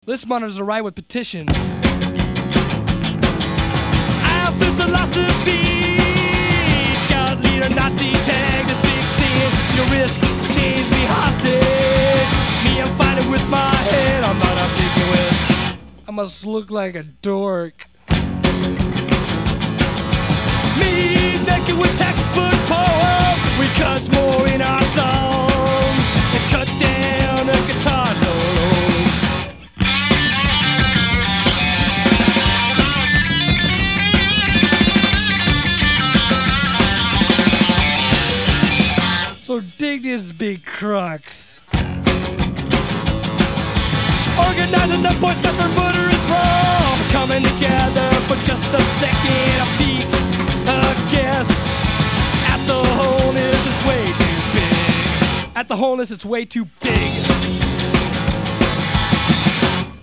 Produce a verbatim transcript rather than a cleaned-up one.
List monitors are right with petition. I have this philosophy. Scout leader, Nazi tag, this big scene. Your risk, change me hostage. Me, I'm fighting with my head. I'm not ambiguous. I must look like a dork. Me, naked with textbook poem. We cuss more in our songs and cut down the guitar solos. So dig this big crux. Organizing the boys got their murderous wrong. Coming together for just a second. A peek, a guess. At the wholeness, it's way too big. At the wholeness, it's way too big.